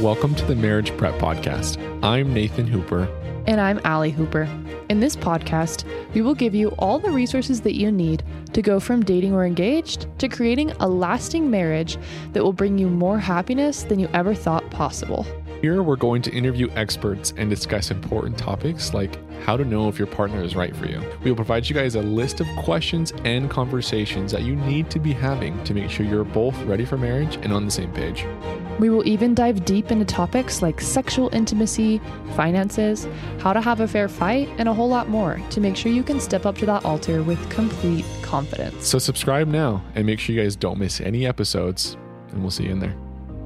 welcome to the Marriage Prep Podcast. I'm Nathan Hooper. And I'm Allie Hooper. In this podcast, we will give you all the resources that you need to go from dating or engaged to creating a lasting marriage that will bring you more happiness than you ever thought possible. Here, we're going to interview experts and discuss important topics like how to know if your partner is right for you. We will provide you guys a list of questions and conversations that you need to be having to make sure you're both ready for marriage and on the same page. We will even dive deep into topics like sexual intimacy, finances, how to have a fair fight, and a whole lot more to make sure you can step up to that altar with complete confidence. So subscribe now and make sure you guys don't miss any episodes, and we'll see you in there.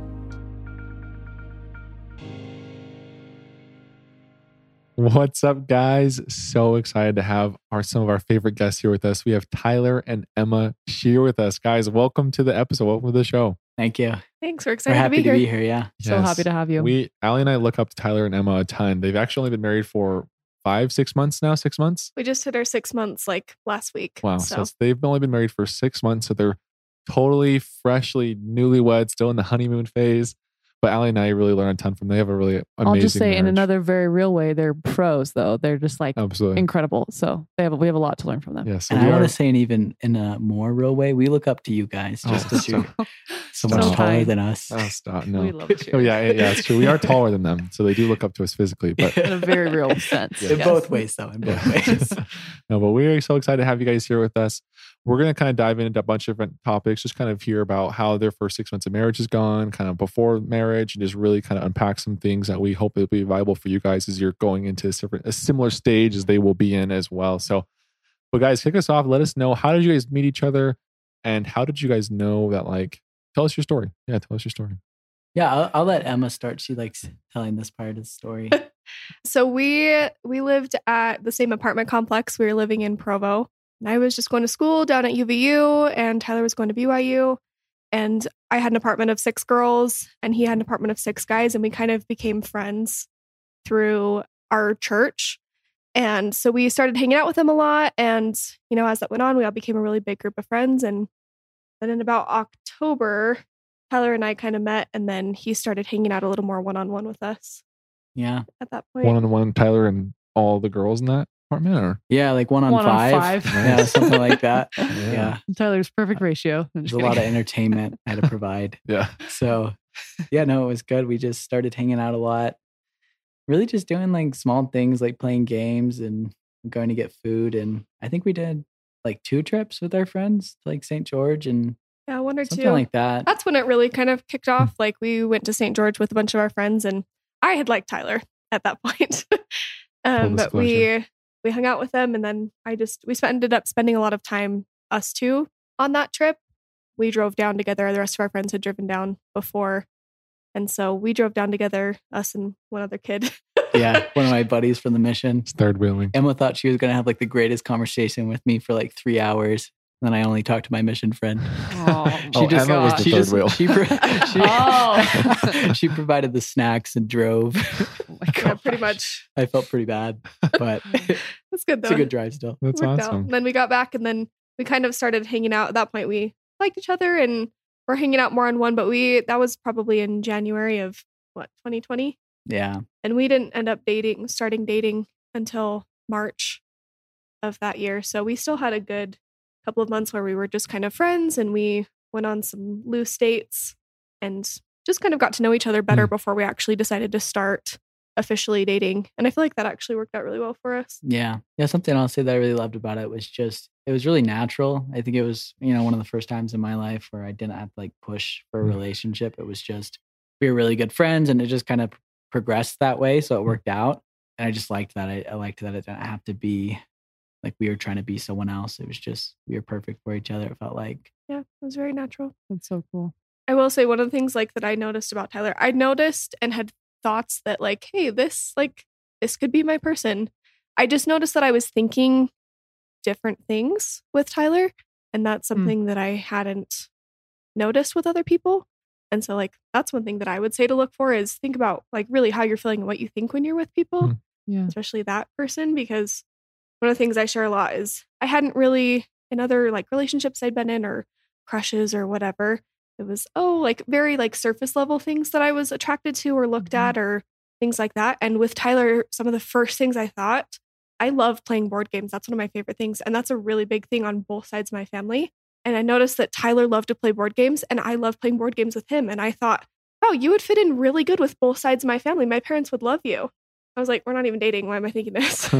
What's up, guys? So excited to have some of our favorite guests here with us. We have Tyler and Emma here with us. Guys, welcome to the episode. Welcome to the show. Thank you. Thanks. We're excited We're happy to be here. Yeah. So happy to have you. Allie and I look up to Tyler and Emma a ton. They've actually only been married for 6 months now. 6 months? We just hit our 6 months like last week. Wow. So they've only been married for 6 months. So they're totally freshly newlywed, still in the honeymoon phase. But Allie and I really learned a ton from them. They have a really amazing I'll just say marriage. in another very real way, they're pros though. They're just like Absolutely incredible. So we have a lot to learn from them. Yeah, so And I want to say, in a more real way, we look up to you guys just because you're so much So taller high. than us. Oh, stop. No. We love you. Oh, yeah, it's true. We are taller than them. So they do look up to us physically. But In a very real sense. In yes. both ways, though. In both ways. No, but we're so excited to have you guys here with us. We're going to kind of dive into a bunch of different topics, just kind of hear about how their first 6 months of marriage has gone, kind of before marriage, and just really kind of unpack some things that we hope will be viable for you guys as you're going into a similar stage as they will be in as well. So, but guys, kick us off. Let us know, how did you guys meet each other? And how did you guys know that, tell us your story. Yeah, tell us your story. Yeah, I'll let Emma start. She likes telling this part of the story. So we lived at the same apartment complex. We were living in Provo. And I was just going to school down at UVU, and Tyler was going to BYU. And I had an apartment of 6 girls, and he had an apartment of 6 guys. And we kind of became friends through our church. And so we started hanging out with them a lot. And, as that went on, we all became a really big group of friends. And then in about October, Tyler and I kind of met, and then he started hanging out a little more one-on-one with us. Yeah. At that point. One-on-one, Tyler and all the girls in that apartment? Or? Yeah, like one on five. Yeah, something like that. Yeah. Tyler's perfect ratio. There's a lot of entertainment I had to provide. Yeah. So, yeah, no, it was good. We just started hanging out a lot. Really just doing small things like playing games and going to get food. And I think we did 2 trips with our friends to St. George and 1 or 2. Something like that. That's when it really kind of kicked off. We went to St. George with a bunch of our friends, and I had liked Tyler at that point. But we hung out with them, and then ended up spending a lot of time, us two, on that trip. We drove down together. The rest of our friends had driven down before. And so we drove down together, us and one other kid. Yeah, one of my buddies from the mission. It's third wheeling. Emma thought she was going to have the greatest conversation with me for 3 hours. And then I only talked to my mission friend. Oh, Emma was the third wheel. She provided the snacks and drove. Oh my God. Yeah, pretty much. I felt pretty bad, but That's good though. it's a good drive still. That's Worked awesome. out. And then we got back, and then we kind of started hanging out. At that point, we liked each other, and we're hanging out more on one. But that was probably in January of 2020. Yeah. And we didn't end up starting dating until March of that year. So we still had a good couple of months where we were just kind of friends, and we went on some loose dates and just kind of got to know each other better before we actually decided to start officially dating. And I feel like that actually worked out really well for us. Yeah. Yeah. Something I'll say that I really loved about it was it was really natural. I think it was, one of the first times in my life where I didn't have to push for a relationship. It was just, we were really good friends, and it just kind of progressed that way. So it worked out. And I just liked that. I liked that it didn't have to be we were trying to be someone else. It was just, we were perfect for each other. It felt like. Yeah, it was very natural. That's so cool. I will say one of the things that I noticed about Tyler, I noticed and had thoughts that hey, this could be my person. I just noticed that I was thinking different things with Tyler, and that's something that I hadn't noticed with other people. And so that's one thing that I would say to look for is think about really how you're feeling and what you think when you're with people, Yeah. especially that person, because one of the things I share a lot is I hadn't really in other relationships I'd been in or crushes or whatever, it was, like very like surface level things that I was attracted to or looked at or things like that. And with Tyler, some of the first things I thought, I love playing board games. That's one of my favorite things. And that's a really big thing on both sides of my family. And I noticed that Tyler loved to play board games and I love playing board games with him. And I thought, wow, you would fit in really good with both sides of my family. My parents would love you. I was like, we're not even dating. Why am I thinking this?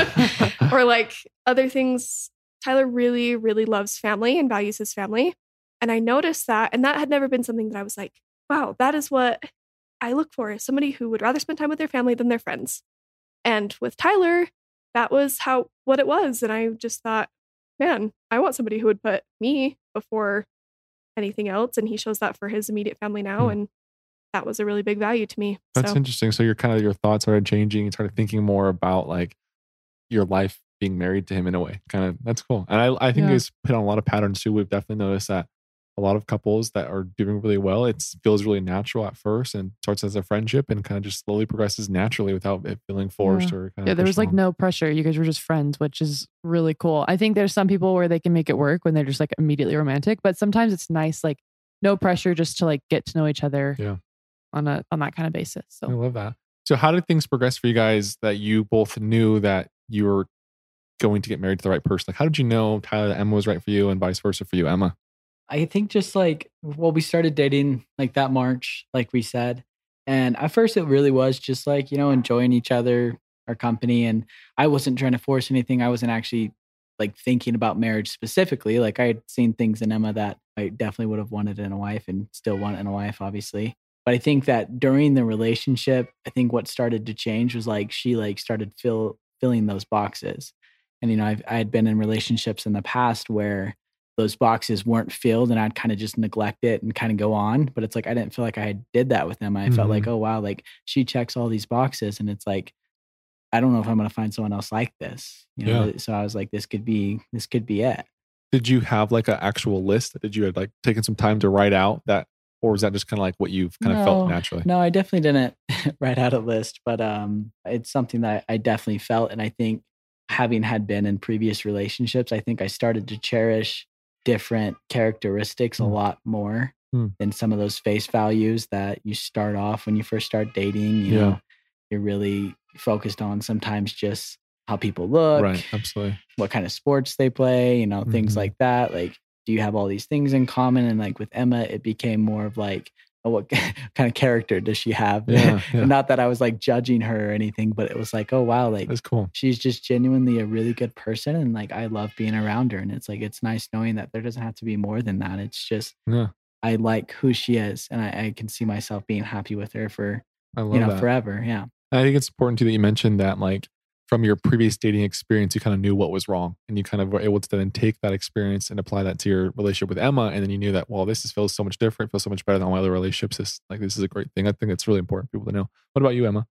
Or like other things. Tyler really, really loves family and values his family. And I noticed that. And that had never been something that I was like, wow, that is what I look for, is somebody who would rather spend time with their family than their friends. And with Tyler, that was what it was. And I just thought, man, I want somebody who would put me before anything else. And he shows that for his immediate family now. And that was a really big value to me. That's interesting. So your thoughts started changing. You started thinking more about like your life being married to him in a way. That's cool. And I think it's hit on a lot of patterns too. We've definitely noticed that a lot of couples that are doing really well, it feels really natural at first and starts as a friendship and kind of just slowly progresses naturally without it feeling forced or kind of there was like no pressure. You guys were just friends, which is really cool. I think there's some people where they can make it work when they're just like immediately romantic, but sometimes it's nice, like no pressure, just to like get to know each other on that kind of basis. So I love that. So how did things progress for you guys that you both knew that you were going to get married to the right person? Like, how did you know, Tyler, that Emma was right for you and vice versa for you, Emma? I think just like, we started dating like that March, like we said. And at first it really was just like, enjoying each other, our company. And I wasn't trying to force anything. I wasn't actually like thinking about marriage specifically. Like I had seen things in Emma that I definitely would have wanted in a wife and still want in a wife, obviously. But I think that during the relationship, I think what started to change was like, she like started filling those boxes. And, I had been in relationships in the past where those boxes weren't filled and I'd kind of just neglect it and kind of go on. But it's like, I didn't feel like I did that with them. I felt like, oh, wow, like she checks all these boxes. And it's like, I don't know if I'm going to find someone else like this. So I was like, this could be it. Did you have like an actual list? Did you had like taken some time to write out that, or was that just kind of like what you've kind of felt naturally? No, I definitely didn't write out a list, but it's something that I definitely felt. And I think having had been in previous relationships, I think I started to cherish different characteristics a lot more than some of those face values that you start off when you first start dating. You know, you're really focused on sometimes just how people look, right? Absolutely. What kind of sports they play, things like that. Like, do you have all these things in common? And like with Emma, it became more of like, what kind of character does she have? Yeah. Not that I was like judging her or anything, but it was like, oh wow, like that's cool. She's just genuinely a really good person, and like I love being around her. And it's like, it's nice knowing that there doesn't have to be more than that. It's just I like who she is, and I can see myself being happy with her for forever. Yeah, I think it's important too that you mentioned that like from your previous dating experience, you kind of knew what was wrong and you kind of were able to then take that experience and apply that to your relationship with Emma. And then you knew that, well, feels so much different, feels so much better than all my other relationships. This is a great thing. I think it's really important for people to know. What about you, Emma?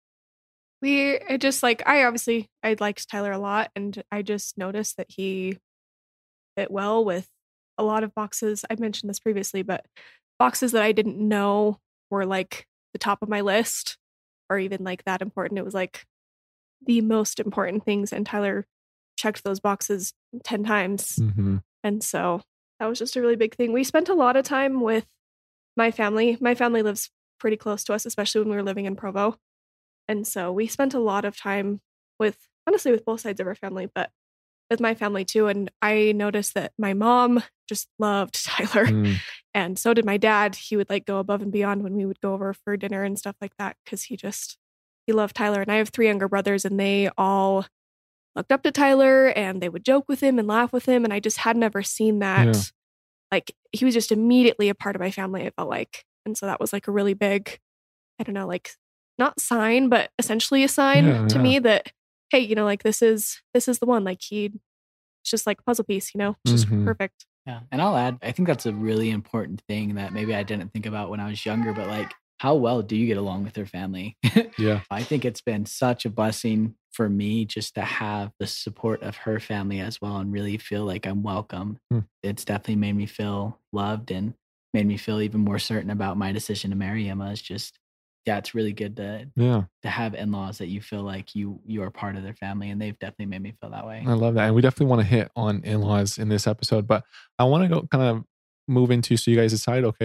I liked Tyler a lot, and I just noticed that he fit well with a lot of boxes. I mentioned this previously, but boxes that I didn't know were like the top of my list or even like that important. It was like the most important things, and Tyler checked those boxes 10 times. And so that was just a really big thing. We spent a lot of time with my family. My family lives pretty close to us, especially when we were living in Provo. And so we spent a lot of time with both sides of our family, but with my family too. And I noticed that my mom just loved Tyler. And so did my dad. He would like go above and beyond when we would go over for dinner and stuff like that, because he loved Tyler. And I have 3 younger brothers, and they all looked up to Tyler and they would joke with him and laugh with him. And I just had never seen that. Yeah. Like, he was just immediately a part of my family, I felt like. And so that was like a really big, I don't know, like not sign, but essentially a sign to me that, hey, like this is the one. Like, it's just like a puzzle piece, it's just perfect. Yeah. And I'll add, I think that's a really important thing that maybe I didn't think about when I was younger, but like, how well do you get along with your family? Yeah. I think it's been such a blessing for me just to have the support of her family as well and really feel like I'm welcome. It's definitely made me feel loved and made me feel even more certain about my decision to marry Emma. It's just, it's really good to have in-laws that you feel like you are part of their family, and they've definitely made me feel that way. I love that. And we definitely want to hit on in-laws in this episode, but I want to go kind of move into, so you guys decide, okay,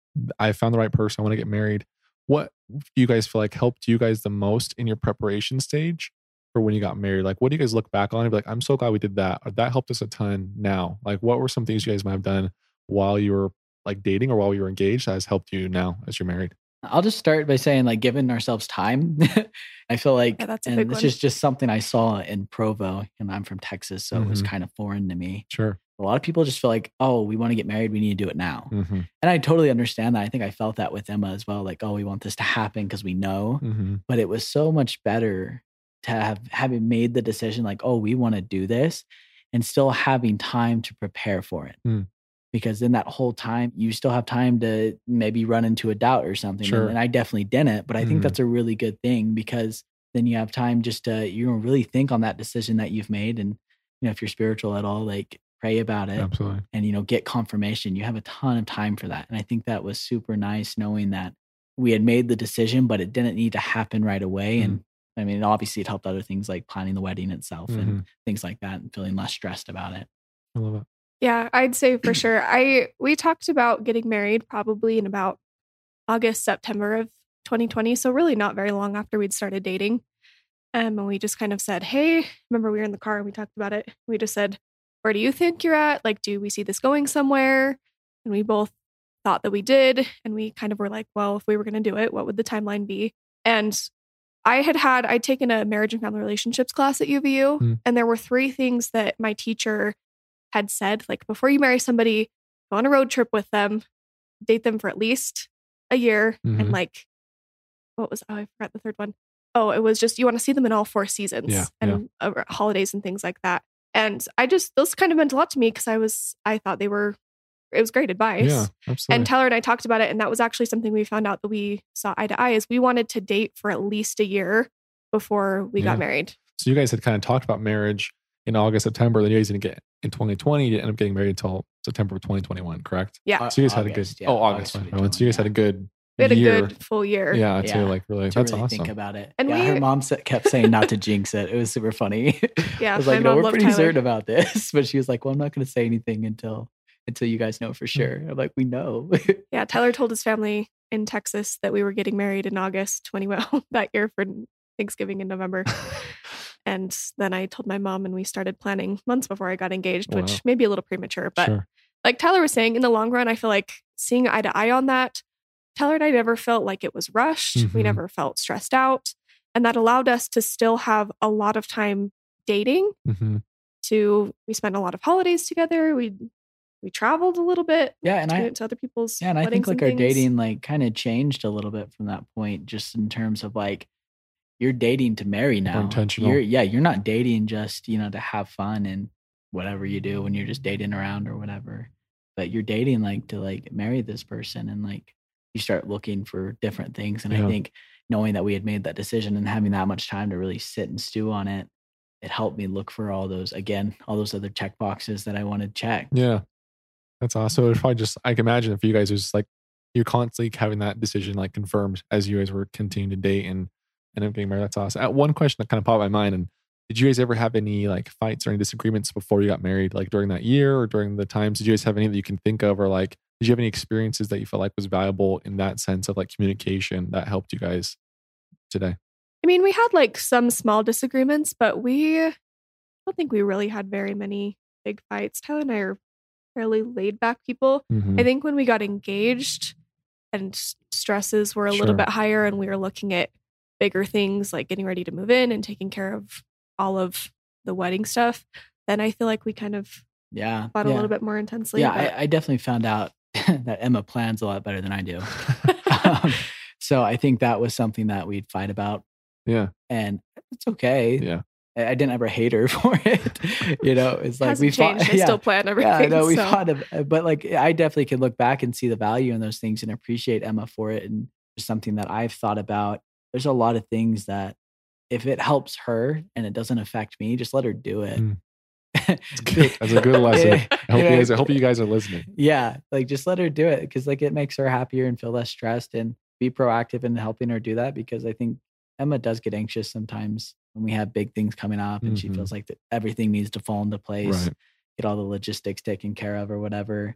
I found the right person, I want to get married. What do you guys feel like helped you guys the most in your preparation stage for when you got married? Like, what do you guys look back on and be like, I'm so glad we did that, or that helped us a ton now? Like, what were some things you guys might have done while you were like dating or while you were engaged that has helped you now as you're married? I'll just start by saying, like, giving ourselves time. I feel like, Yeah, that's a and big this one. is just something I saw in Provo, and I'm from Texas, so it was kind of foreign to me. Sure. A lot of people just feel like, oh, we want to get married, we need to do it now. Mm-hmm. And I totally understand that. I think I felt that with Emma as well. Like, oh, we want this to happen because we know. Mm-hmm. But it was so much better to having made the decision, like, oh, we want to do this, and still having time to prepare for it. Mm. Because in that whole time, you still have time to maybe run into a doubt or something. Sure. And I definitely didn't. But I think Mhm. that's a really good thing, because then you have time just to, really think on that decision that you've made. And, if you're spiritual at all, like, pray about it. Absolutely. And, get confirmation. You have a ton of time for that. And I think that was super nice, knowing that we had made the decision, but it didn't need to happen right away. And I mean, obviously it helped other things like planning the wedding itself and things like that, and feeling less stressed about it. I love it. Yeah, I'd say for sure. We talked about getting married probably in about August, September of 2020. So really not very long after we'd started dating. And we just kind of said, hey, remember we were in the car and we talked about it. We just said, where do you think you're at? Like, do we see this going somewhere? And we both thought that we did. And we kind of were like, well, if we were going to do it, what would the timeline be? And I'd taken a marriage and family relationships class at UVU. And there were 3 things that my teacher had said, like, before you marry somebody, go on a road trip with them, date them for at least a year. And like, I forgot the third one. Oh, it was just, you want to see them in all 4 seasons and holidays and things like that. And those kind of meant a lot to me, because I thought it was great advice. Yeah, absolutely. And Tyler and I talked about it. And that was actually something we found out that we saw eye to eye, is we wanted to date for at least a year before we got married. So you guys had kind of talked about marriage in August, September, then you guys didn't get in 2020, you ended up getting married until September of 2021, correct? Yeah. So you guys had a good, August, August. So you guys had a good We had year. a good full year. Yeah, to like really, to that's really awesome. think about it. And her mom kept saying not to jinx it. It was super funny. Yeah, I was my like, mom we're loved pretty Tyler. certain about this. But she was like, well, I'm not going to say anything until you guys know for sure. I'm like, we know. Yeah, Tyler told his family in Texas that we were getting married in August that year for Thanksgiving in November. And then I told my mom, and we started planning months before I got engaged, which Wow. may be a little premature. But Sure. like Tyler was saying, in the long run, I feel like seeing eye to eye on that, Tyler and I never felt like it was rushed. We Mhm. never felt stressed out. And that allowed us to still have a lot of time dating. Mm-hmm. We spent a lot of holidays together. We traveled a little bit. Yeah, and We went to other people's and I think weddings like and our things. dating like kind of changed a little bit from that point, just in terms of like, you're dating to marry now. intentional. You're not dating just, to have fun and whatever you do when you're just dating around or whatever. But you're dating like to like marry this person, and like you start looking for different things. And Yeah. I think knowing that we had made that decision and having that much time to really sit and stew on it, it helped me look for all those other check boxes that I wanted checked. Yeah. That's awesome. So it's probably just, I can imagine if you guys was like, you're constantly having that decision like confirmed as you guys were continuing to date and end up getting married. That's awesome. One question that kind of popped in my mind, and did you guys ever have any like fights or any disagreements before you got married, like during that year or during the times? Did you guys have any that you can think of, or like, did you have any experiences that you felt like was valuable in that sense of like communication that helped you guys today? I mean, we had like some small disagreements, but I don't think we really had very many big fights. Tyler and I are fairly laid back people. Mhm. I think when we got engaged and stresses were a Sure. little bit higher, and we were looking at bigger things like getting ready to move in and taking care of all of the wedding stuff, then I feel like we kind of fought a little bit more intensely. Yeah, but- I definitely found out that Emma plans a lot better than I do. So I think that was something that we'd fight about, Yeah. and it's okay. Yeah. I didn't ever hate her for it. It's like hasn't we fought. changed. I still plan everything. Yeah, I know we so. fought, but like I definitely can look back and see the value in those things and appreciate Emma for it. And just something that I've thought about. There's a lot of things that if it helps her and it doesn't affect me, just let her do it. Mm. That's good. That's a good lesson. I hope you guys are listening. Yeah, like just let her do it, because like it makes her happier and feel less stressed, and be proactive in helping her do that, because I think Emma does get anxious sometimes when we have big things coming up and she Mhm. feels like that everything needs to fall into place, Right. get all the logistics taken care of or whatever.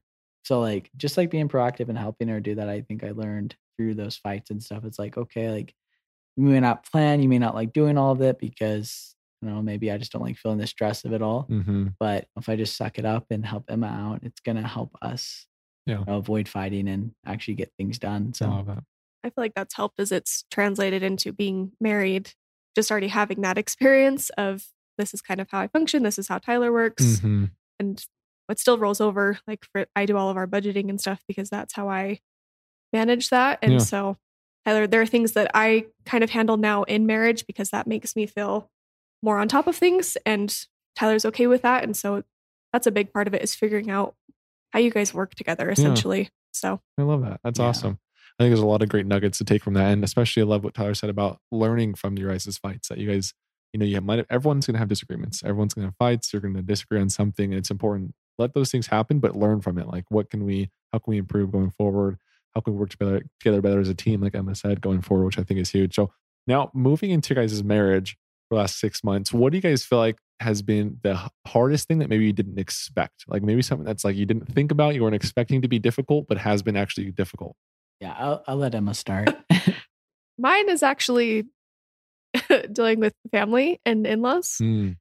So like, just like being proactive and helping her do that, I think I learned through those fights and stuff. It's like, okay, like you may not plan, you may not like doing all of it because, maybe I just don't like feeling the stress of it all. Mm-hmm. But if I just suck it up and help Emma out, it's going to help us avoid fighting and actually get things done. So I feel like that's helped as it's translated into being married, just already having that experience of this is kind of how I function. This is how Tyler works. Mm-hmm. And what still rolls over, like I do all of our budgeting and stuff because that's how I manage that. And so Tyler, there are things that I kind of handle now in marriage because that makes me feel more on top of things. And Tyler's okay with that. And so that's a big part of it is figuring out how you guys work together essentially. So I love that. That's awesome. I think there's a lot of great nuggets to take from that. And especially I love what Tyler said about learning from your guys' fights that you guys, everyone's going to have disagreements. Everyone's going to have fights. You're going to disagree on something. And it's important. Let those things happen, but learn from it. Like how can we improve going forward? How can we work together better as a team, like Emma said, going forward, which I think is huge. So now moving into your guys' marriage for the last 6 months, what do you guys feel like has been the hardest thing that maybe you didn't expect? Like maybe something that's like you didn't think about, you weren't expecting to be difficult, but has been actually difficult. Yeah, I'll let Emma start. Mine is actually dealing with family and in-laws.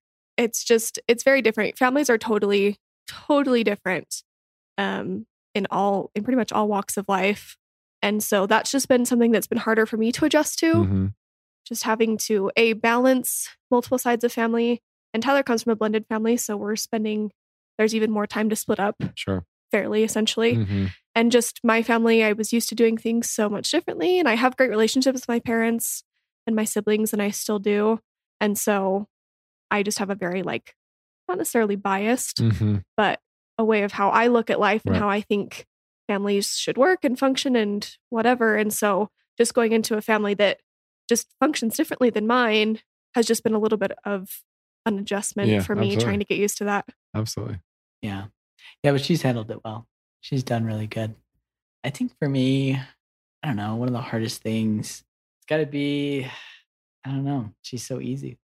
It's very different. Families are totally different in pretty much all walks of life. And so that's just been something that's been harder for me to adjust to. Mm-hmm. Just having to balance multiple sides of family. And Tyler comes from a blended family, so there's even more time to split up. Sure. Fairly, essentially. Mm-hmm. And just my family, I was used to doing things so much differently. And I have great relationships with my parents and my siblings, and I still do. And so I just have a very not necessarily biased, but a way of how I look at life and how I think families should work and function and whatever. And so just going into a family that just functions differently than mine has just been a little bit of an adjustment for me trying to get used to that. Absolutely. Yeah. Yeah, but she's handled it well. She's done really good. I think for me, I don't know, one of the hardest things, it's got to be, I don't know, she's so easy.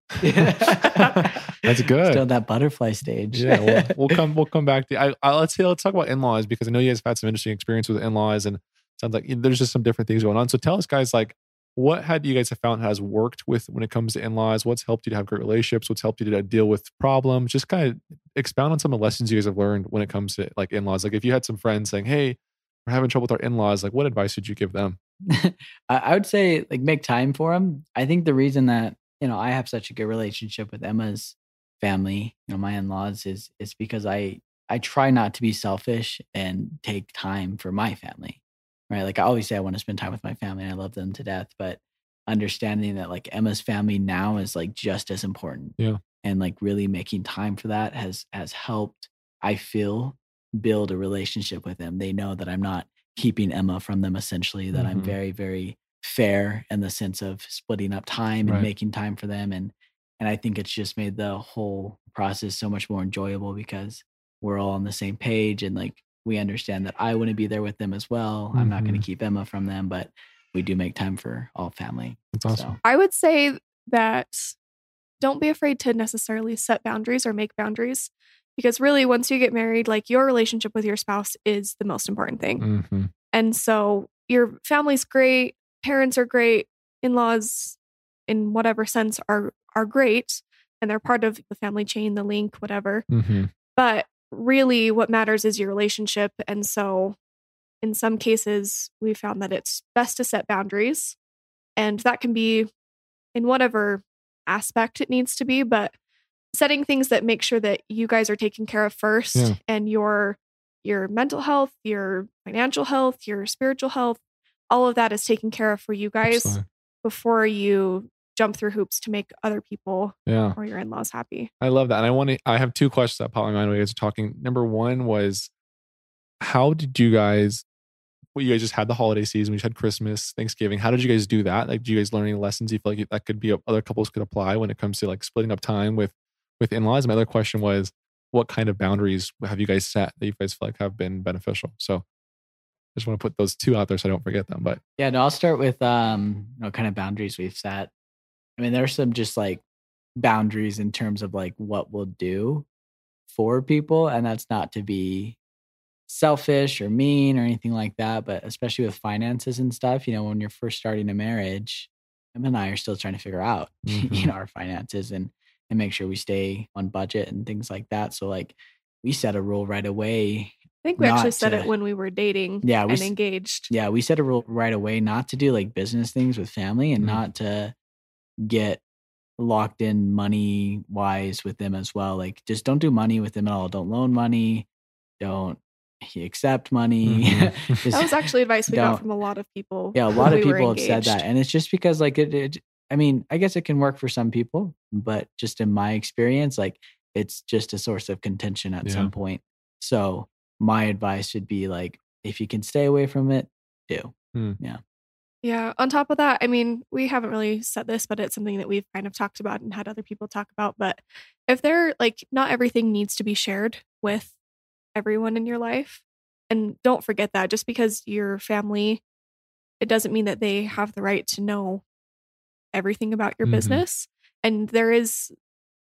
That's good. Still that butterfly stage. Yeah, we'll come back to let's talk about in-laws because I know you guys have had some interesting experience with in-laws and it sounds like there's just some different things going on. So tell us guys, like what had you guys have found has worked with when it comes to in-laws? What's helped you to have great relationships? What's helped you to deal with problems? Just kind of expound on some of the lessons you guys have learned when it comes to like in-laws. Like if you had some friends saying, hey, we're having trouble with our in-laws, like what advice would you give them? I would say like make time for them. I think the reason that, I have such a good relationship with Emma's family, my in-laws is because I try not to be selfish and take time for my family. Right. Like I always say, I want to spend time with my family and I love them to death, but understanding that like Emma's family now is like just as important. Yeah. And like really making time for that has helped, I feel, build a relationship with them. They know that I'm not keeping Emma from them, essentially, that I'm very, very fair in the sense of splitting up time and making time for them. And I think it's just made the whole process so much more enjoyable because we're all on the same page and like, we understand that I want to be there with them as well. I'm not going to keep Emma from them, but we do make time for all family. That's awesome. So. I would say that don't be afraid to necessarily set boundaries or make boundaries because really once you get married, like your relationship with your spouse is the most important thing. And so your family's great, parents are great, in-laws in whatever sense are great. And they're part of the family chain, the link, whatever. But really what matters is your relationship. And so in some cases, we found that it's best to set boundaries. And that can be in whatever aspect it needs to be, but setting things that make sure that you guys are taken care of first and your mental health, your financial health, your spiritual health, all of that is taken care of for you guys before you jump through hoops to make other people or your in-laws happy. I love that. And I have two questions that pop in my mind when you guys are talking. Number one was, how did you guys just had the holiday season, we just had Christmas, Thanksgiving. How did you guys do that? Like, do you guys learn any lessons you feel like that could be other couples could apply when it comes to like splitting up time with in-laws? My other question was, what kind of boundaries have you guys set that you guys feel like have been beneficial? So I just want to put those two out there so I don't forget them. But yeah, no, I'll start with kind of boundaries we've set. I mean, there's some just like boundaries in terms of like what we'll do for people. And that's not to be selfish or mean or anything like that. But especially with finances and stuff, when you're first starting a marriage, Emma and I are still trying to figure out, our finances and make sure we stay on budget and things like that. So like we set a rule right away. I think we actually said it when we were dating and engaged. Yeah, we set a rule right away not to do like business things with family and not to get locked in money wise with them as well. Like just don't do money with them at all. Don't loan money. Don't accept money. That was actually advice we got from a lot of people. Yeah, a lot of people have said that. And it's just because like I mean, I guess it can work for some people, but just in my experience, like it's just a source of contention at some point. So my advice would be like, if you can stay away from it, do. Yeah. Yeah. On top of that, I mean, we haven't really said this, but it's something that we've kind of talked about and had other people talk about. But if they're like, not everything needs to be shared with everyone in your life. And don't forget that just because your family, it doesn't mean that they have the right to know everything about your business. And there is,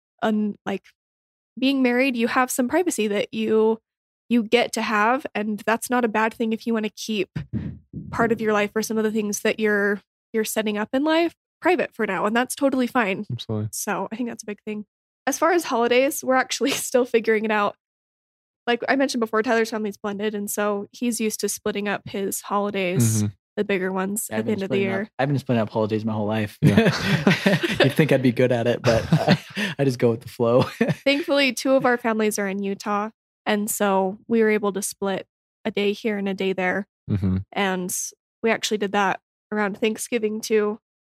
like being married, you have some privacy that you get to have. And that's not a bad thing if you want to keep part of your life or some of the things that you're setting up in life private for now. And that's totally fine. Absolutely. So I think that's a big thing. As far as holidays, we're actually still figuring it out. Like I mentioned before, Tyler's family's blended. And so he's used to splitting up his holidays, the bigger ones at the end of the year. I've been splitting up holidays my whole life. Yeah. You'd think I'd be good at it, but I just go with the flow. Thankfully, 2 of our families are in Utah. And so we were able to split a day here and a day there. And we actually did that around Thanksgiving too.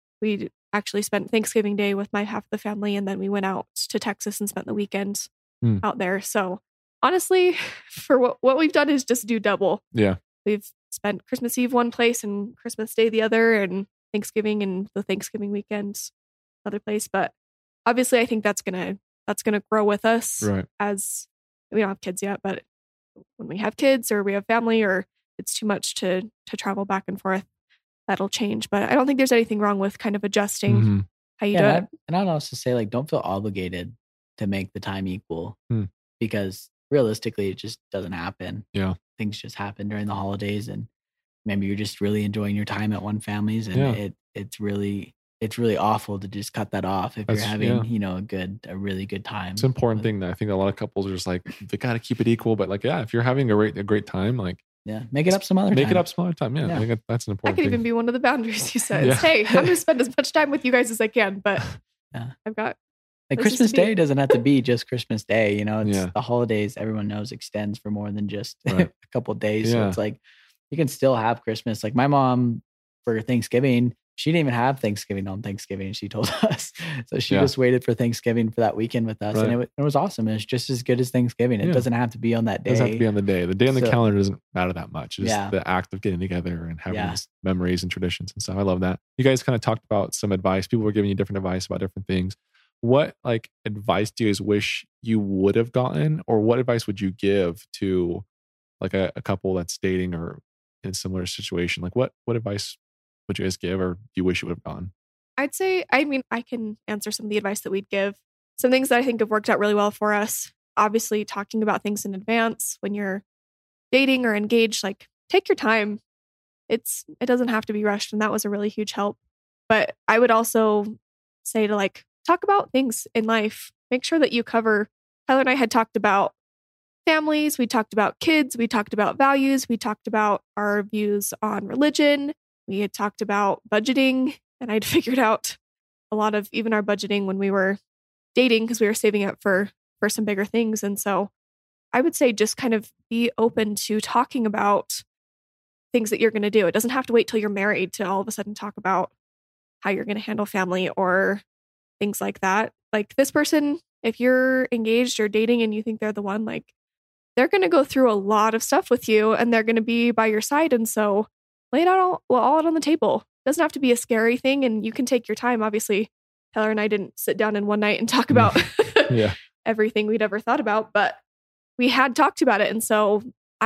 We actually spent Thanksgiving Day with my half of the family. And then we went out to Texas and spent the weekend out there. So honestly, for what we've done is just do double. Yeah. We've spent Christmas Eve one place and Christmas Day the other, and Thanksgiving and the Thanksgiving weekend other place. But obviously I think that's gonna grow with us as we don't have kids yet, but when we have kids or we have family or it's too much to travel back and forth, that'll change. But I don't think there's anything wrong with kind of adjusting how you do it. And I'd also say like, don't feel obligated to make the time equal because realistically it just doesn't happen. Yeah. Things just happen during the holidays and maybe you're just really enjoying your time at one family's and it's really awful to just cut that off if you're having, a really good time. It's an important thing that I think a lot of couples are just like, they got to keep it equal. But like, if you're having a great time, like, make it up some other time. Make it up some other time. Yeah. I think that's an important thing. That could even be one of the boundaries he says. Hey, I'm going to spend as much time with you guys as I can, but I've got like Christmas Day doesn't have to be just Christmas Day. It's the holidays, everyone knows extends for more than just a couple of days. So it's like, you can still have Christmas. Like my mom for Thanksgiving, she didn't even have Thanksgiving on Thanksgiving. She told us. So she just waited for Thanksgiving for that weekend with us. And it was awesome. It was just as good as Thanksgiving. It doesn't have to be on that day. It doesn't have to be on the day. The day on the calendar doesn't matter that much. It's the act of getting together and having these memories and traditions and stuff. I love that. You guys kind of talked about some advice. People were giving you different advice about different things. What like advice do you guys wish you would have gotten? Or what advice would you give to like a couple that's dating or in a similar situation? Like what advice would you guys give or do you wish you would have gone? I'd say, I can answer some of the advice that we'd give. Some things that I think have worked out really well for us. Obviously, talking about things in advance when you're dating or engaged, like take your time. It doesn't have to be rushed. And that was a really huge help. But I would also say to like, talk about things in life. Make sure that you cover. Tyler and I had talked about families. We talked about kids. We talked about values. We talked about our views on religion. We had talked about budgeting, and I'd figured out a lot of even our budgeting when we were dating because we were saving up for some bigger things. And so I would say just kind of be open to talking about things that you're going to do. It doesn't have to wait till you're married to all of a sudden talk about how you're going to handle family or things like that. Like this person, if you're engaged or dating and you think they're the one, like they're going to go through a lot of stuff with you and they're going to be by your side. And so lay it all out on the table. It doesn't have to be a scary thing and you can take your time. Obviously, Tyler and I didn't sit down in one night and talk about everything we'd ever thought about, but we had talked about it. And so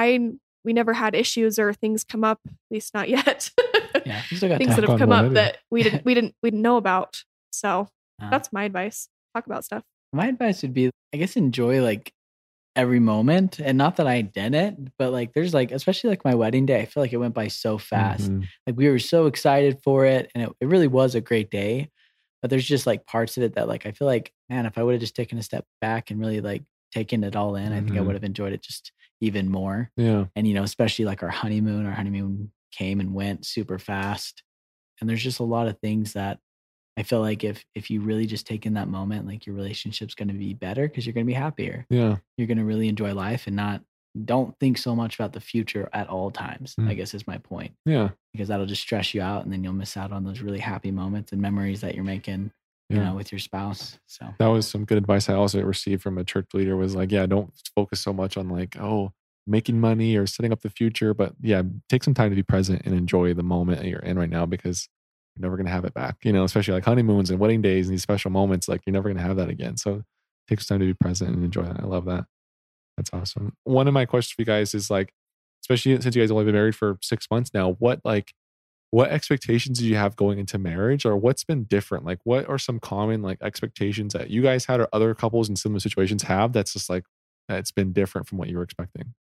we never had issues or things come up, at least not yet. You still got things that have come up that we didn't know about. So that's my advice. Talk about stuff. My advice would be, I guess, enjoy like every moment. And not that I didn't, but like there's like, especially like my wedding day, I feel like it went by so fast. Mhm. Like we were so excited for it, and it really was a great day. But there's just like parts of it that like I feel like, man, if I would have just taken a step back and really like taken it all in, I think I Mhm. would have enjoyed it just even more. Yeah. And especially like our honeymoon came and went super fast. And there's just a lot of things that I feel like if you really just take in that moment, like your relationship's going to be better because you're going to be happier. Yeah. You're going to really enjoy life and don't think so much about the future at all times, I guess is my point. Yeah. Because that'll just stress you out, and then you'll miss out on those really happy moments and memories that you're making, Yeah. with your spouse. So That was some good advice I also received from a church leader, was like, yeah, don't focus so much on like, oh, making money or setting up the future, but yeah, take some time to be present and enjoy the moment that you're in right now, because you're never going to have it back, especially like honeymoons and wedding days and these special moments, like you're never going to have that again. So take some time to be present and enjoy that. I love that. That's awesome. One of my questions for you guys is like, especially since you guys only been married for 6 months now, what expectations do you have going into marriage, or what's been different? Like what are some common like expectations that you guys had or other couples in similar situations have that's just like, it's been different from what you were expecting?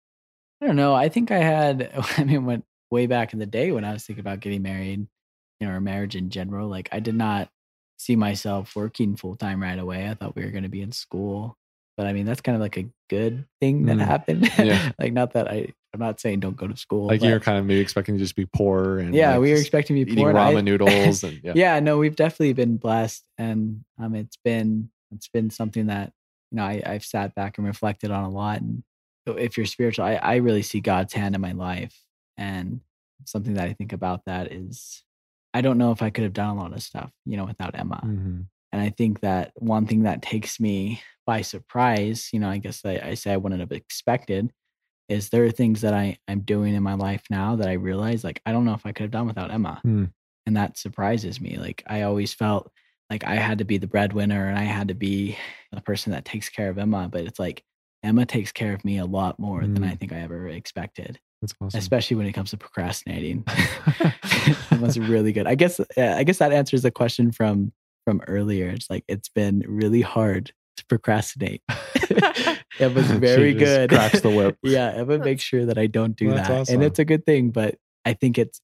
I don't know. I think went way back in the day when I was thinking about getting married, or marriage in general. Like I did not see myself working full time right away. I thought we were going to be in school, but I mean, that's kind of like a good thing that happened. Yeah. Like not that I'm not saying don't go to school. Like you're kind of maybe expecting to just be poor, and yeah, like we were just expecting to be eating poor. ramen noodles and yeah, no, we've definitely been blessed, and it's been something that I've sat back and reflected on a lot. And if you're spiritual, I really see God's hand in my life, and something that I think about that is I don't know if I could have done a lot of stuff, without Emma. Mm-hmm. And I think that one thing that takes me by surprise, I guess I say I wouldn't have expected, is there are things that I'm doing in my life now that I realize, like, I don't know if I could have done without Emma. Mm. And that surprises me. Like, I always felt like I had to be the breadwinner and I had to be the person that takes care of Emma. But it's like Emma takes care of me a lot more than I think I ever expected. That's awesome. Especially when it comes to procrastinating. Emma's really good. I guess that answers the question from earlier. It's like, it's been really hard to procrastinate. Emma's very good. Cracks the whip. Yeah, Emma makes sure that I don't do That's that. awesome. And it's a good thing, but I think it's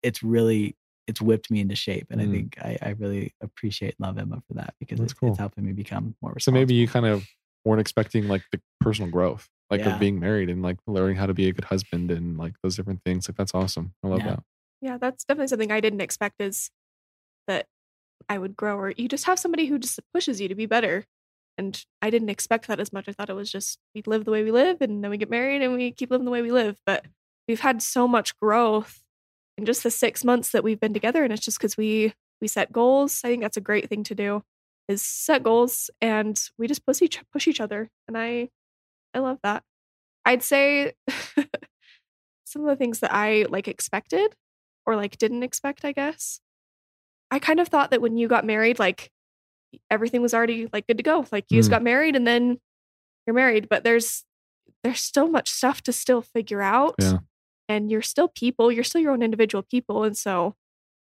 whipped me into shape. And I think I really appreciate and love Emma for that, because That's it's cool. helping me become more So responsible. maybe you kind of weren't expecting like the personal growth, like of being married and like learning how to be a good husband and like those different things. Like that's awesome. I love that. Yeah, that's definitely something I didn't expect, is that I would grow, or you just have somebody who just pushes you to be better. And I didn't expect that as much. I thought it was just we live the way we live, and then we get married and we keep living the way we live. But we've had so much growth in just the 6 months that we've been together, and it's just because we set goals. I think that's a great thing to do, is set goals, and we just push each other, and I love that. I'd say some of the things that I like expected or like didn't expect, I guess. I kind of thought that when you got married, like everything was already like good to go. Like you just got married and then you're married, but there's so much stuff to still figure out. Yeah. And you're still people, you're still your own individual people. And so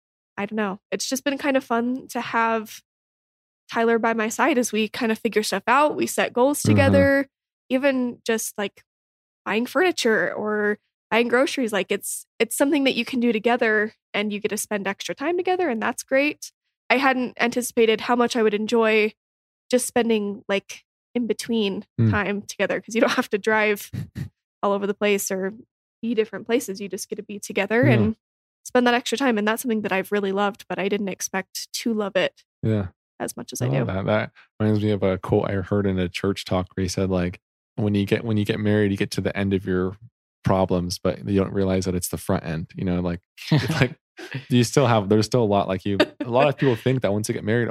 I don't know. It's just been kind of fun to have Tyler by my side as we kind of figure stuff out. We set goals together, even just like buying furniture or buying groceries. Like it's something that you can do together, and you get to spend extra time together, and that's great. I hadn't anticipated how much I would enjoy just spending like in between time together, because you don't have to drive all over the place or be different places. You just get to be together and spend that extra time. And that's something that I've really loved, but I didn't expect to love it as much as I do. That reminds me of a quote I heard in a church talk where he said, like, when you get married, you get to the end of your problems, but you don't realize that it's the front end, like there's still a lot, like a lot of people think that once they get married,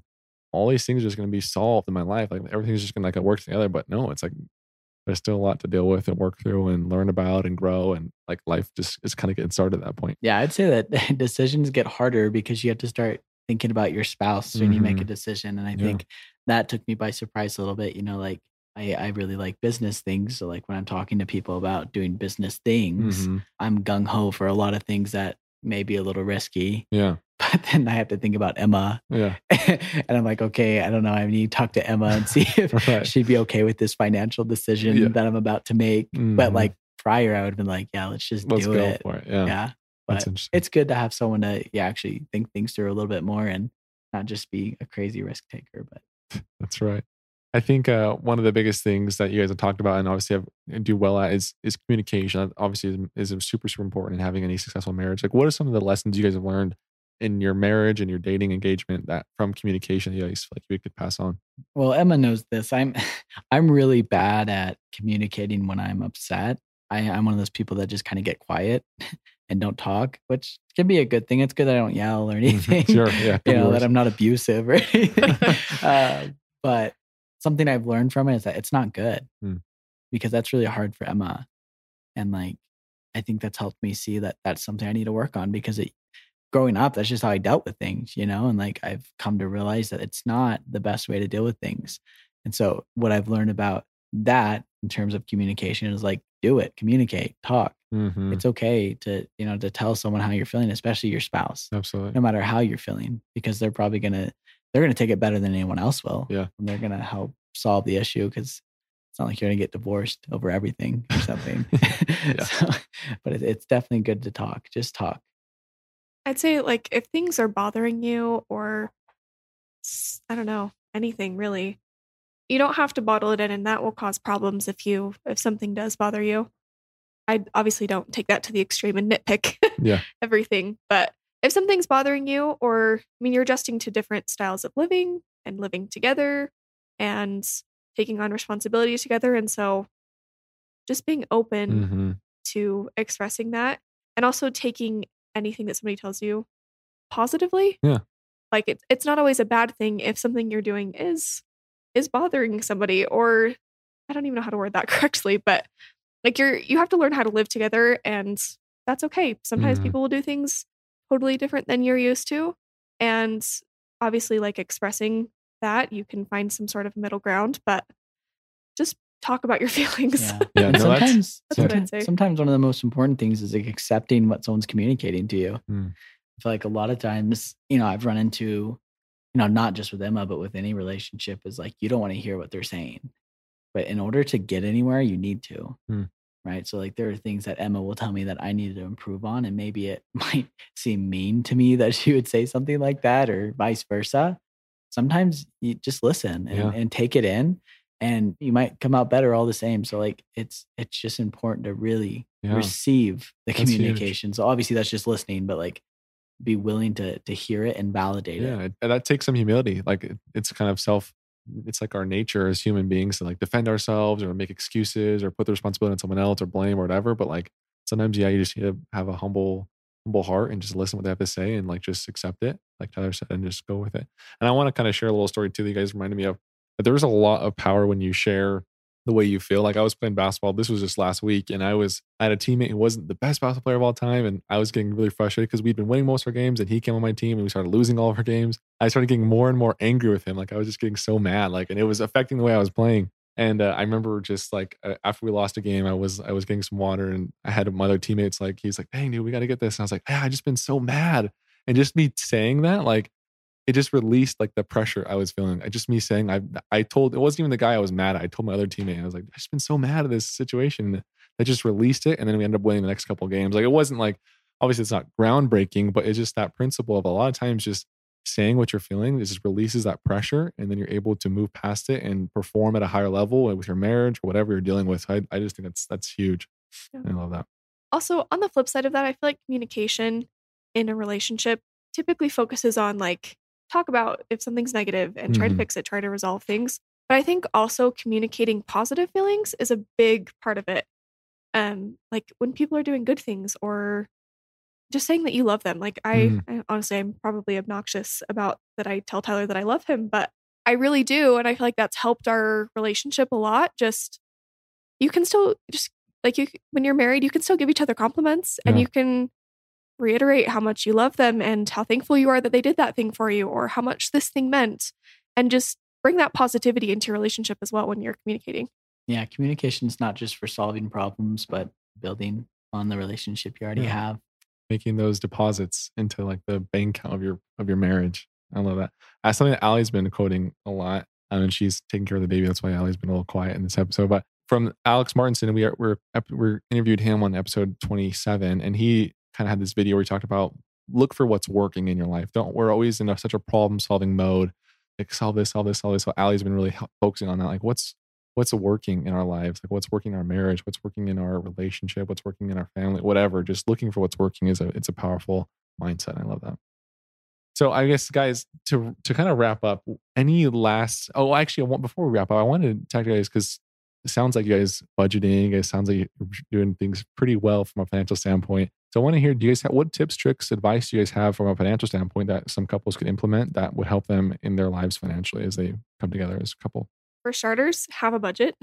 all these things are just going to be solved in my life. Like everything's just going to work together. But no, it's like, there's still a lot to deal with and work through and learn about and grow. And like life just is kind of getting started at that point. Yeah. I'd say that decisions get harder because you have to start thinking about your spouse when you make a decision. And I think that took me by surprise a little bit, like, I really like business things. So like when I'm talking to people about doing business things, I'm gung-ho for a lot of things that may be a little risky. Yeah. But But then I have to think about Emma. Yeah. And I'm like, okay, I don't know. I need to talk to Emma and see if Right. she'd be okay with this financial decision Yeah. that I'm about to make. But Mhm. like prior, I would have been like, yeah, let's just Let's do go it. for it. Yeah. Yeah. That's But interesting. it's good to have someone to actually think things through a little bit more and not just be a crazy risk taker. But That's right. I think one of the biggest things that you guys have talked about and obviously do well at is communication. That obviously is super, super important in having any successful marriage. Like, what are some of the lessons you guys have learned in your marriage and your dating engagement that from communication that you guys feel like you could pass on? well, Emma knows this. I'm really bad at communicating when I'm upset. I'm one of those people that just kind of get quiet and don't talk, which can be a good thing. It's good that I don't yell or anything. Sure. Yeah. You know, Worse. that I'm not abusive or anything. But something I've learned from it is that it's not good because that's really hard for Emma. And like, I think that's helped me see that that's something I need to work on because growing up, that's just how I dealt with things, you know? And like, I've come to realize that it's not the best way to deal with things. And so what I've learned about that in terms of communication is like, do it, communicate, talk. Mhm. It's okay to, you know, to tell someone how you're feeling, especially your spouse, Absolutely. no matter how you're feeling, because they're probably they're going to take it better than anyone else will. Yeah. And they're going to help solve the issue because it's not like you're going to get divorced over everything or something. So, but it's definitely good to talk. Just talk. I'd say like if things are bothering you or I don't know, anything really, you don't have to bottle it in and that will cause problems if something does bother you. I obviously don't take that to the extreme and nitpick Yeah. everything, but if something's bothering you or I mean you're adjusting to different styles of living and living together and taking on responsibilities together and so just being open Mhm. to expressing that and also taking anything that somebody tells you positively. Yeah. Like it's not always a bad thing if something you're doing is bothering somebody or I don't even know how to word that correctly, but like you have to learn how to live together and that's okay. Sometimes Mhm. people will do things totally different than you're used to. And obviously like expressing that you can find some sort of middle ground, but just talk about your feelings. Yeah. Yeah, And no, that's- sometimes, that's what I'd say. sometimes one of the most important things is like accepting what someone's communicating to you. Mm. I feel like a lot of times, you know, I've run into, you know, not just with Emma, but with any relationship is like, you don't want to hear what they're saying. But in order to get anywhere, you need to. Mm. Right. So like there are things that Emma will tell me that I need to improve on. And maybe it might seem mean to me that she would say something like that or vice versa. Sometimes you just listen and take it in and you might come out better all the same. So like it's just important to really receive the That's huge. communication. So obviously that's just listening, but like be willing to hear it and validate it. Yeah, and that takes some humility. Like it's kind of it's like our nature as human beings to like defend ourselves or make excuses or put the responsibility on someone else or blame or whatever. But like sometimes, you just need to have a humble heart and just listen to what they have to say and like just accept it, like Tyler said, and just go with it. And I want to kind of share a little story too that you guys reminded me of. But there's a lot of power when you share the way you feel. Like I was playing basketball. This was just last week, and I had a teammate who wasn't the best basketball player of all time, and I was getting really frustrated because we'd been winning most of our games, and he came on my team, and we started losing all of our games. I started getting more and more angry with him. Like I was just getting so mad, like, and it was affecting the way I was playing. And I remember just like after we lost a game, I was getting some water, and I had my other teammates like he's like, "Hey, dude, we got to get this." And I was like, "Yeah, I just been so mad," and just me saying that, like, it just released like the pressure I was feeling. Just me saying, I told, it wasn't even the guy I was mad at. I told my other teammate, I was like, I've just been so mad at this situation. That just released it. And then we ended up winning the next couple of games. Like it wasn't like, obviously it's not groundbreaking, but it's just that principle of a lot of times just saying what you're feeling, it just releases that pressure. And then you're able to move past it and perform at a higher level with your marriage or whatever you're dealing with. I just think that's huge. Yeah. I love that. Also, on the flip side of that, I feel like communication in a relationship typically focuses on like, talk about if something's negative and try to fix it, try to resolve things. But I think also communicating positive feelings is a big part of it. Like when people are doing good things or just saying that you love them. Like I honestly, I'm probably obnoxious about that. I tell Tyler that I love him, but I really do. And I feel like that's helped our relationship a lot. Just, you can still just like when you're married, you can still give each other compliments and you can reiterate how much you love them and how thankful you are that they did that thing for you or how much this thing meant, and just bring that positivity into your relationship as well when you're communicating. Yeah, communication is not just for solving problems, but building on the relationship you already have. making those deposits into like the bank account of your marriage. I love that. That's something that Allie's been quoting a lot. And she's taking care of the baby. That's why Allie's been a little quiet in this episode. But from Alex Martinson, we interviewed him on episode 27, and he kind of had this video where he talked about look for what's working in your life. We're always in such a problem solving mode. Like solve this. So Allie's been really focusing on that. Like what's working in our lives? Like what's working in our marriage? What's working in our relationship? What's working in our family? Whatever. Just looking for what's working it's a powerful mindset. I love that. So I guess, guys, to kind of wrap up, any last... Oh, actually, before we wrap up, I wanted to talk to you guys because it sounds like you guys budgeting. It sounds like you're doing things pretty well from a financial standpoint. So I want to hear, do you guys have, what tips, tricks, advice do you guys have from a financial standpoint that some couples could implement that would help them in their lives financially as they come together as a couple? For starters, have a budget.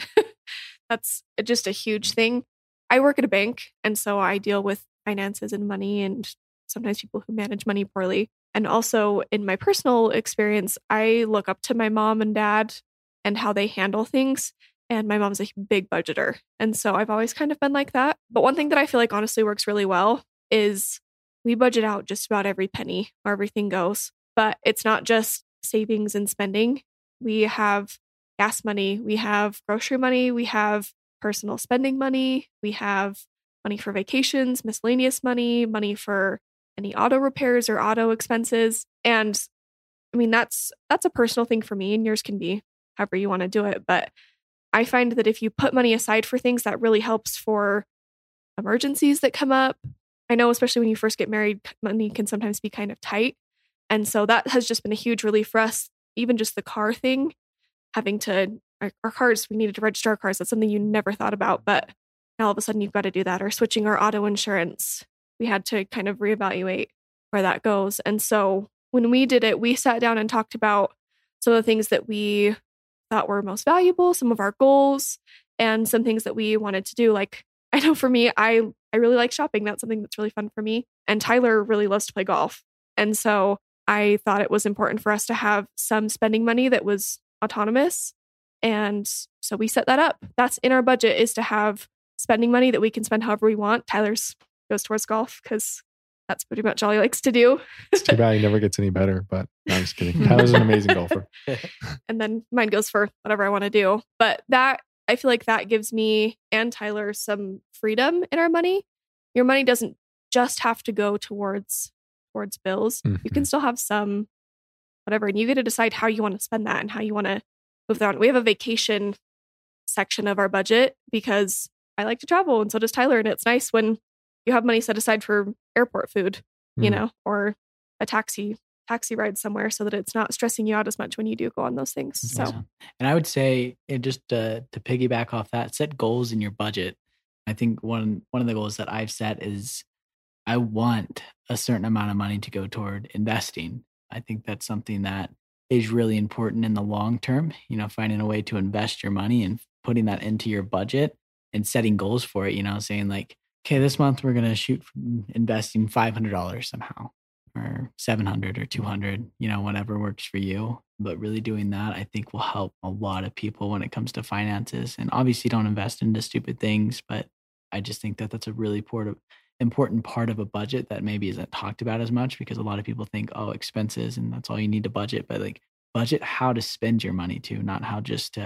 That's just a huge thing. I work at a bank, and so I deal with finances and money and sometimes people who manage money poorly. And also in my personal experience, I look up to my mom and dad and how they handle things. And my mom's a big budgeter. And so I've always kind of been like that. But one thing that I feel like honestly works really well is we budget out just about every penny where everything goes. But it's not just savings and spending. We have gas money, we have grocery money, we have personal spending money, we have money for vacations, miscellaneous money, money for any auto repairs or auto expenses. And I mean, that's a personal thing for me, and yours can be however you want to do it. But I find that if you put money aside for things, that really helps for emergencies that come up. I know, especially when you first get married, money can sometimes be kind of tight. And so that has just been a huge relief for us. Even just the car thing, having to, our cars, we needed to register our cars. That's something you never thought about. But now all of a sudden you've got to do that, or switching our auto insurance. We had to kind of reevaluate where that goes. And so when we did it, we sat down and talked about some of the things that we thought were most valuable, some of our goals, and some things that we wanted to do. Like, I know for me, I really like shopping. That's something that's really fun for me. And Tyler really loves to play golf. And so I thought it was important for us to have some spending money that was autonomous. And so we set that up. That's in our budget, is to have spending money that we can spend however we want. Tyler's goes towards golf because that's pretty much all he likes to do. It's too bad he never gets any better, but no, I'm just kidding. Tyler's an amazing golfer. And then mine goes for whatever I want to do. But that, I feel like that gives me and Tyler some freedom in our money. Your money doesn't just have to go towards bills. Mm-hmm. You can still have some whatever, and you get to decide how you want to spend that and how you want to move that on. We have a vacation section of our budget because I like to travel, and so does Tyler. And it's nice when you have money set aside for airport food, you know, or a taxi ride somewhere, so that it's not stressing you out as much when you do go on those things. So, and I would say, just to piggyback off that, set goals in your budget. I think one of the goals that I've set is I want a certain amount of money to go toward investing. I think that's something that is really important in the long term, you know, finding a way to invest your money and putting that into your budget and setting goals for it, you know, saying like, okay, this month we're going to shoot for investing $500 somehow, or $700 or $200, you know, whatever works for you. But really doing that, I think, will help a lot of people when it comes to finances. And obviously don't invest into stupid things, but I just think that that's a really important part of a budget that maybe isn't talked about as much, because a lot of people think, oh, expenses, and that's all you need to budget. But like, budget how to spend your money too, not how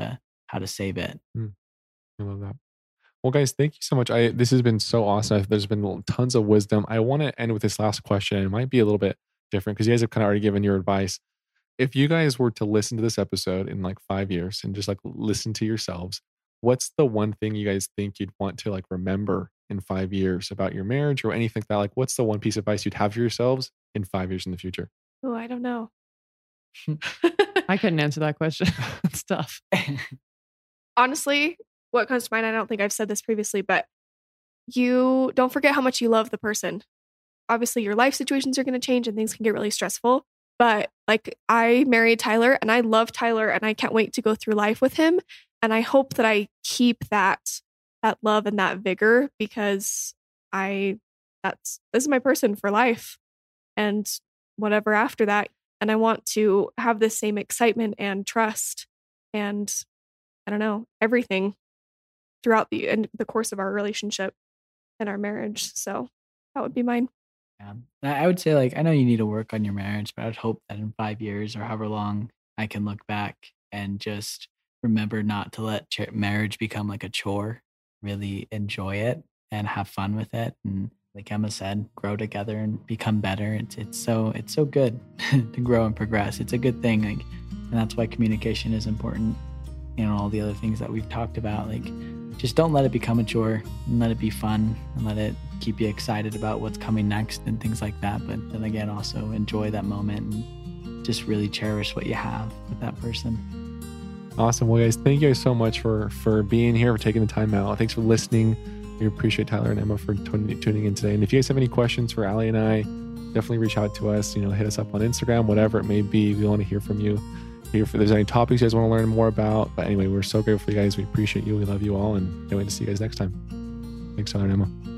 to save it. I love that. Well, guys, thank you so much. This has been so awesome. There's been tons of wisdom. I want to end with this last question. It might be a little bit different because you guys have kind of already given your advice. If you guys were to listen to this episode in like 5 years and just like listen to yourselves, what's the one thing you guys think you'd want to like remember in 5 years about your marriage or anything like that? Like, what's the one piece of advice you'd have for yourselves in 5 years in the future? Oh, I don't know. I couldn't answer that question. It's tough. Honestly, what comes to mind, I don't think I've said this previously, but you don't forget how much you love the person. Obviously, your life situations are going to change and things can get really stressful. But like, I married Tyler and I love Tyler and I can't wait to go through life with him. And I hope that I keep that love and that vigor, because this is my person for life and whatever after that. And I want to have this same excitement and trust and, I don't know, everything throughout the course of our relationship and our marriage. So that would be mine. Yeah. I would say, like, I know you need to work on your marriage, but I'd hope that in 5 years or however long I can look back and just remember not to let marriage become like a chore. Really enjoy it and have fun with it. And like Emma said, grow together and become better. It's so good to grow and progress. It's a good thing. Like, and that's why communication is important. And all the other things that we've talked about, like, just don't let it become a chore, and let it be fun, and let it keep you excited about what's coming next and things like that. But then again, also enjoy that moment and just really cherish what you have with that person. Awesome. Well, guys, thank you guys so much for being here, for taking the time out. Thanks for listening. We appreciate Tyler and Emma for tuning in today. And if you guys have any questions for Ali and I, definitely reach out to us. Hit us up on Instagram, whatever it may be. We want to hear from you. If there's any topics you guys want to learn more about. But anyway, we're so grateful for you guys. We appreciate you. We love you all, and can't wait to see you guys next time. Thanks, Tyler and Emma.